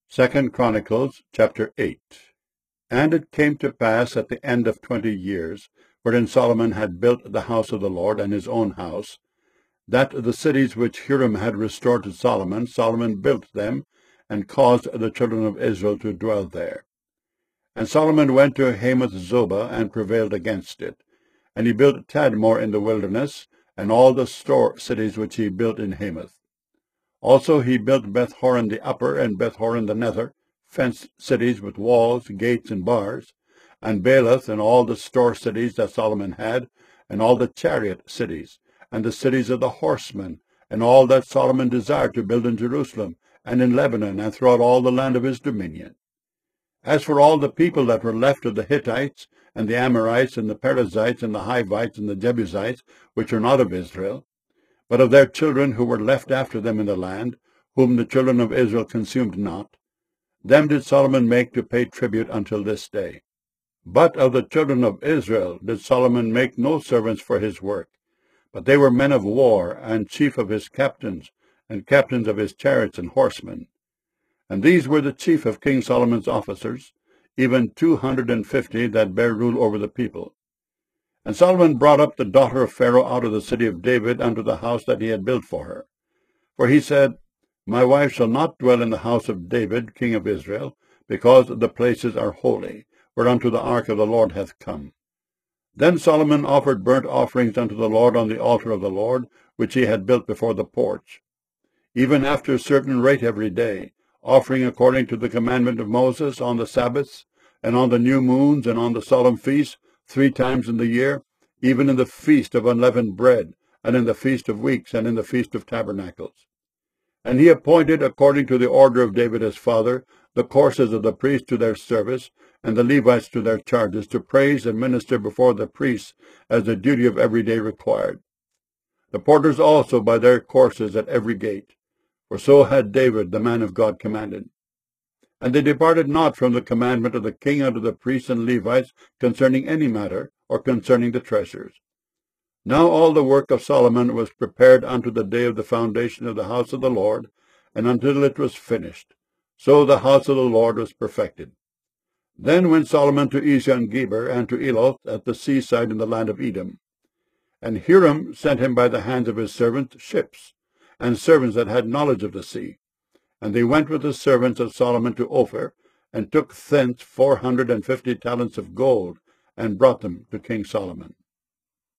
2 Chronicles chapter 8. And it came to pass at the end of 20 years, wherein Solomon had built the house of the Lord and his own house, that the cities which Hiram had restored to Solomon, Solomon built them, and caused the children of Israel to dwell there. And Solomon went to Hamath Zobah, and prevailed against it. And he built Tadmor in the wilderness, and all the store cities which he built in Hamath. Also he built Beth-horon the upper, and Beth-horon the nether, fenced cities with walls, gates, and bars, and Baalath, and all the store cities that Solomon had, and all the chariot cities, and the cities of the horsemen, and all that Solomon desired to build in Jerusalem, and in Lebanon, and throughout all the land of his dominion. As for all the people that were left of the Hittites, and the Amorites, and the Perizzites, and the Hivites, and the Jebusites, which are not of Israel, but of their children who were left after them in the land, whom the children of Israel consumed not, them did Solomon make to pay tribute until this day. But of the children of Israel did Solomon make no servants for his work, but they were men of war, and chief of his captains, and captains of his chariots and horsemen. And these were the chief of King Solomon's officers, even 250 that bare rule over the people. And Solomon brought up the daughter of Pharaoh out of the city of David unto the house that he had built for her. For he said, My wife shall not dwell in the house of David, king of Israel, because the places are holy, whereunto the ark of the Lord hath come. Then Solomon offered burnt offerings unto the Lord on the altar of the Lord, which he had built before the porch, even after a certain rate every day, offering according to the commandment of Moses on the Sabbaths, and on the new moons, and on the solemn feasts, 3 times in the year, even in the feast of unleavened bread, and in the feast of weeks, and in the feast of tabernacles. And he appointed, according to the order of David his father, the courses of the priests to their service, and the Levites to their charges, to praise and minister before the priests, as the duty of every day required. The porters also by their courses at every gate, for so had David the man of God commanded. And they departed not from the commandment of the king unto the priests and Levites concerning any matter, or concerning the treasures. Now all the work of Solomon was prepared unto the day of the foundation of the house of the Lord, and until it was finished. So the house of the Lord was perfected. Then went Solomon to Ezion-Geber, and to Eloth at the seaside in the land of Edom. And Hiram sent him by the hands of his servants ships, and servants that had knowledge of the sea. And they went with the servants of Solomon to Ophir, and took thence 450 talents of gold, and brought them to King Solomon.